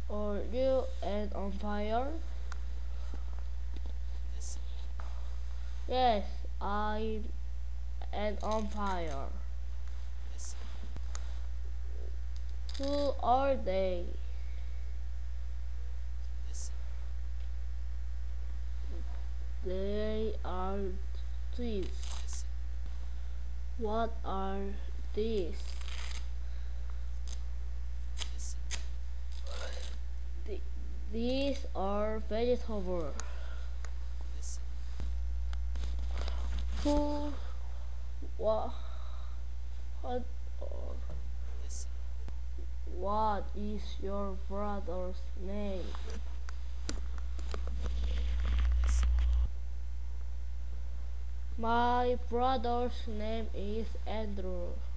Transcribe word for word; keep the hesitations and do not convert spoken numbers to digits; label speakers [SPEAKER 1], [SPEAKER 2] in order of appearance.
[SPEAKER 1] Are you an umpire?
[SPEAKER 2] Listen.
[SPEAKER 1] Yes, I'm an umpire.
[SPEAKER 2] Listen.
[SPEAKER 1] Who are they?
[SPEAKER 2] Listen.
[SPEAKER 1] They are thieves.
[SPEAKER 2] Listen.
[SPEAKER 1] What are these?
[SPEAKER 2] Listen.
[SPEAKER 1] Th- these are vegetables.
[SPEAKER 2] Listen.
[SPEAKER 1] Who? What? What?
[SPEAKER 2] Listen.
[SPEAKER 1] What is your brother's name?
[SPEAKER 2] Listen.
[SPEAKER 1] My brother's name is Andrew.